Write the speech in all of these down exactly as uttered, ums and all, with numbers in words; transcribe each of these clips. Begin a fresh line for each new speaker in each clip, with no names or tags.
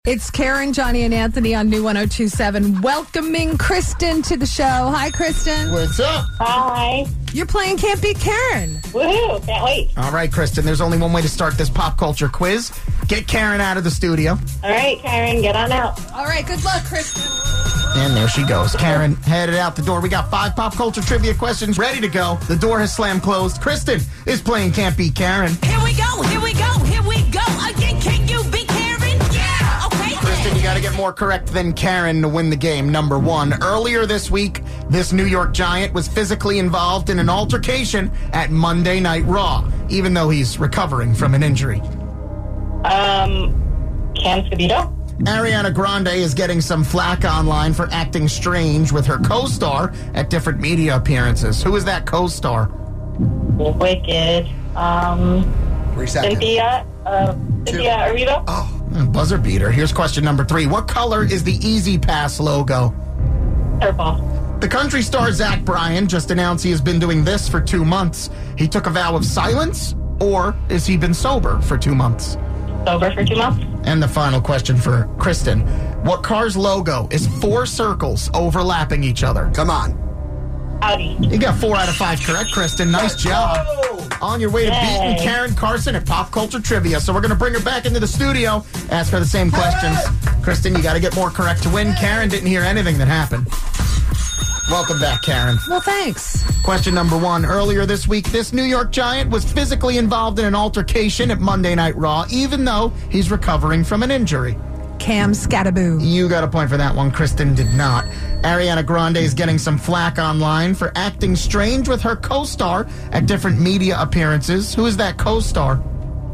It's Karen, Johnny, and Anthony on New one oh two point seven, welcoming Kristen to the show. Hi, Kristen.
What's up?
Hi.
You're playing Can't Beat Karen.
Woohoo, can't wait.
All right, Kristen, there's only one way to start this pop culture quiz. Get Karen out of the studio.
All right, Karen, get on out.
All right, good luck, Kristen.
And there she goes. Karen headed out the door. We got five pop culture trivia questions ready to go. The door has slammed closed. Kristen is playing Can't Beat Karen.
Here we go, here we go, here we go. Again, can you beat Karen? Yeah, okay.
Kristen, you got to get more correct than Karen to win the game. Number one, earlier this week, this New York Giant was physically involved in an altercation at Monday Night Raw, even though he's recovering from an injury.
Um, Cam Scabito.
Ariana Grande is getting some flack online for acting strange with her co-star at different media appearances. Who is that co-star?
Wicked. Um,
Three seconds.
Cynthia. Uh, Cynthia Erivo.
Oh, buzzer beater. Here's question number three. What color is the Easy Pass logo?
Purple.
The country star Zach Bryan just announced he has been doing this for two months. He took a vow of silence, or has he been sober for two months?
Sober for two months.
And the final question for Kristen. What car's logo is four circles overlapping each other?
Come on.
Audi.
You got four out of five correct, Kristen. Nice job. On your way to
Yay.
beating Karen Carson at Pop Culture Trivia. So we're going to bring her back into the studio, ask her the same questions. Kristen, you got to get more correct to win. Karen didn't hear anything that happened. Welcome back, Karen.
Well, thanks.
Question number one. Earlier this week, this New York Giant was physically involved in an altercation at Monday Night Raw, even though he's recovering from an injury.
Cam Scattaboo.
You got a point for that one. Kristen did not. Ariana Grande is getting some flack online for acting strange with her co-star at different media appearances. Who is that co-star?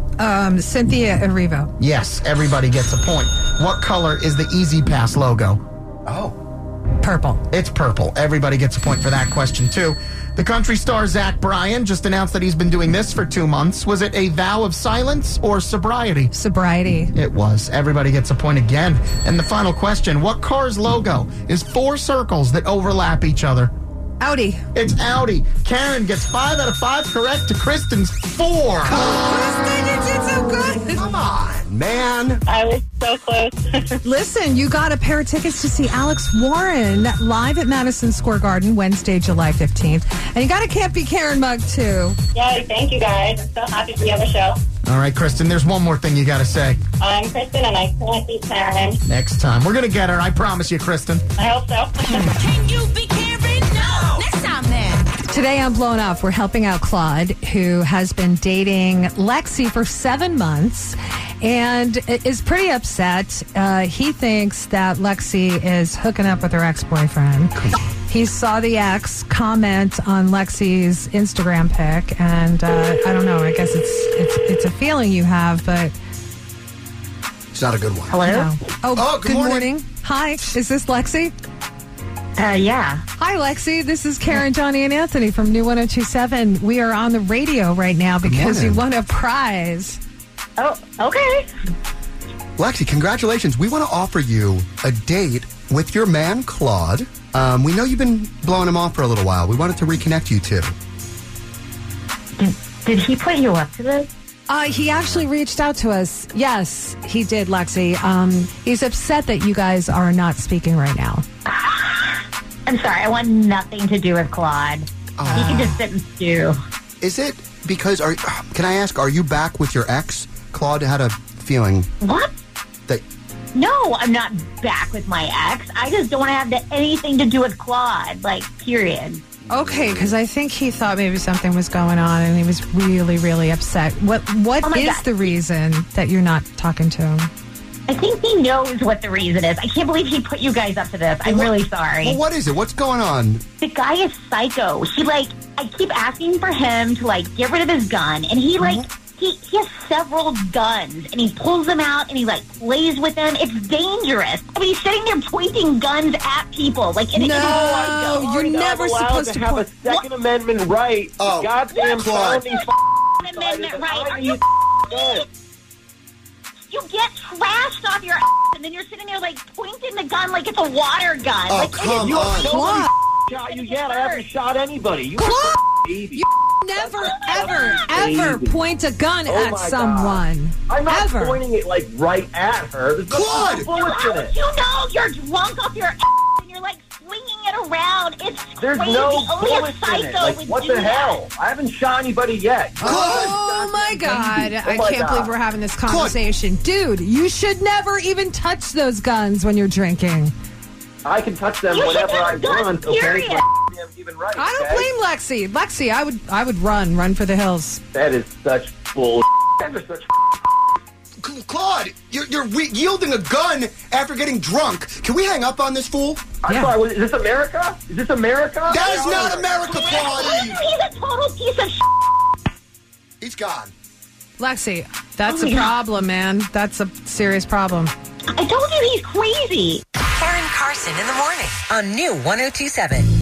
Um, Cynthia Erivo.
Yes, everybody gets a point. What color is the Easy Pass logo?
Oh.
Purple.
It's purple. Everybody gets a point for that question, too. The country star Zach Bryan just announced that he's been doing this for two months. Was it a vow of silence or sobriety?
Sobriety.
It was. Everybody gets a point again. And the final question, what car's logo is four circles that overlap each other?
Audi.
It's Audi. Karen gets five out of five correct to Kristen's four.
Kristen, you did so good.
Come on, man.
I was so close.
Listen, you got a pair of tickets to see Alex Warren live at Madison Square Garden Wednesday, July fifteenth. And you got a Can't Be Karen mug, too.
Yay, thank you guys. I'm so happy to be on the show.
All right, Kristen, there's one more thing you got to say.
I'm Kristen, and I can't beat Karen.
Next time. We're going to get her. I promise you, Kristen.
I hope so.
Can you beat Karen? No. Next time then.
Today on Blown Off, we're helping out Claude, who has been dating Lexi for seven months and is pretty upset. Uh, he thinks that Lexi is hooking up with her ex-boyfriend. He saw the ex comment on Lexi's Instagram pic, and uh, I don't know, I guess it's, it's, it's a feeling you have, but...
It's not a good one.
Hello?
No. Oh,
Oh, good
good morning.
morning.
Hi, is this Lexi?
Uh, yeah.
Hi, Lexi. This is Karen, Johnny, and Anthony from New one oh two point seven. We are on the radio right now because you
morning.
won a prize.
Oh, okay.
Lexi, congratulations. We want to offer you a date with your man, Claude. Um, we know you've been blowing him off for a little while. We wanted to reconnect you two.
Did, did he put you up to this?
Uh, he actually reached out to us. Yes, he did, Lexi. Um, he's upset that you guys are not speaking right now.
I'm sorry, I want nothing to do with Claude.
Uh,
He can just sit and stew.
Is it because, are? can I ask, are you back with your ex? Claude had a feeling
What?
that...
No, I'm not back with my ex. I just don't want to have the, anything to do with Claude, like, period.
Okay, because I think he thought maybe something was going on, and he was really, really upset. What What
Oh my
is
God.
the reason that you're not talking to him?
I think he knows what the reason is. I can't believe he put you guys up to this. I'm
Well,
really sorry.
Well, what is it? What's going on?
The guy is psycho. He, like, I keep asking for him to, like, get rid of his gun, and he, like... He, he has several guns, and he pulls them out, and he, like, plays with them. It's dangerous. I mean, he's sitting there pointing guns at people. Like, in
No,
a
you're
Are not
never
allowed
supposed
to
to
have
point-
a Second Amendment right.
Oh,
Goddamn
Claude.
felony
What amendment right? Are
you
you
gun.
You get trashed off your ass, and then you're sitting there, like, pointing the gun like it's a water gun.
Oh,
like,
come
it is
on.
so
Nobody
Claude.
shot you yet. I haven't shot anybody. You
Claude.
baby.
You never,
Oh my
ever,
God.
ever
Crazy.
point a gun
Oh
at
my God.
someone.
I'm not
ever.
pointing it like right at her. There's no
Claude!
bullets
How
in
would
it.
you know you're drunk off your ass and you're like swinging it around? It's
There's
crazy.
no
Only a
bullets in
psycho
it. Like,
would
what
do
the
that.
hell? I haven't shot anybody yet.
Oh my God.
Oh
I
my
can't
God.
believe we're having this conversation. Dude, you should never even touch those guns when you're drinking.
I can touch them
You should
whenever I
have guns,
want. Okay,
period.
but I'm even right.
I don't
okay?
blame Lexi. Lexi, I would I would run, run for the hills.
That is such bull. That is such.
C- Claude, you're, you're re- yielding a gun after getting drunk. Can we hang up on this fool?
I'm
Yeah.
sorry. Is this America? Is this America?
That is
Yeah.
not America, Claude.
He's a total piece of shit.
He's gone.
Lexi, that's
Oh
a
my God.
problem, man. That's a serious problem.
I told you he's crazy.
Karen Carson in the morning on New one oh two seven.